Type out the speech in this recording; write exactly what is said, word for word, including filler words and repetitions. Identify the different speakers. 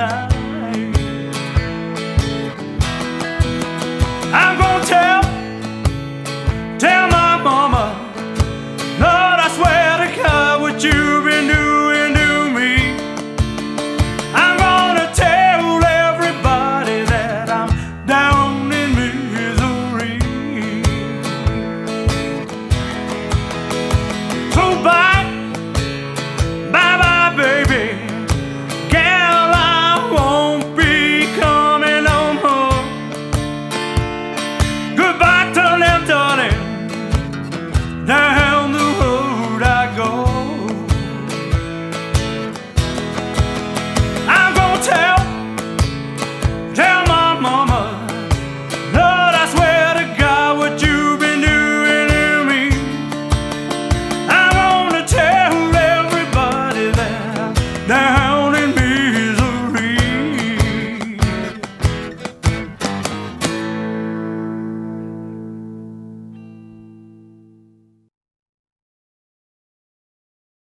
Speaker 1: night. I'm gonna tell, tell my mama, Lord, I swear to God what you've been doing to me. I'm gonna tell everybody that I'm down in misery. So bye, bye bye baby, gal, I won't be coming no more. Goodbye to them, darling.